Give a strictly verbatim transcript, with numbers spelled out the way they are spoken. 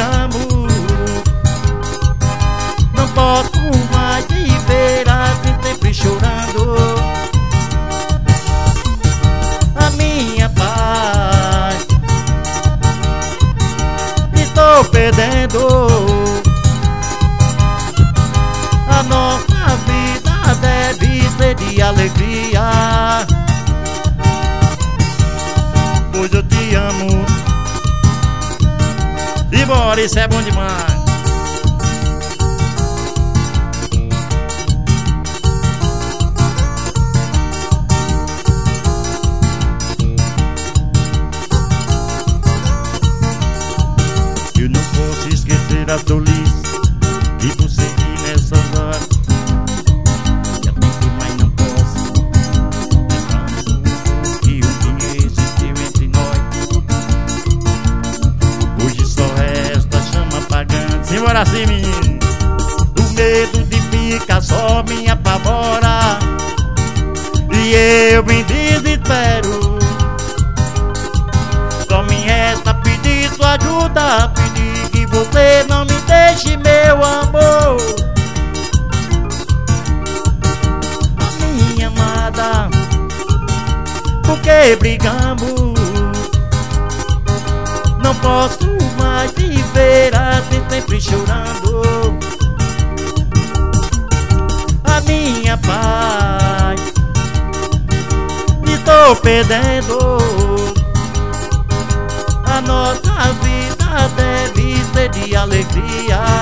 brigamos. Não posso mais viver assim, sempre chorando. A minha paz estou perdendo. A nossa vida deve ser de alegria, pois eu te amo. E bora, isso é bom demais. Eu não posso esquecer a tolice que consegui nessas horas. Já tentei, mas não posso. Lembrando que um dia existiu entre nós. Hoje só resta chama apagante. Simbora assim, menino. O medo de ficar só me apavora, e eu me desespero. Só me resta pedir sua ajuda, pedir que você não me deixe, meu amor. Minha amada, por que brigamos? Não posso mais viver assim, sempre chorando. A minha paz estou perdendo. A nossa vida deve ser de alegria,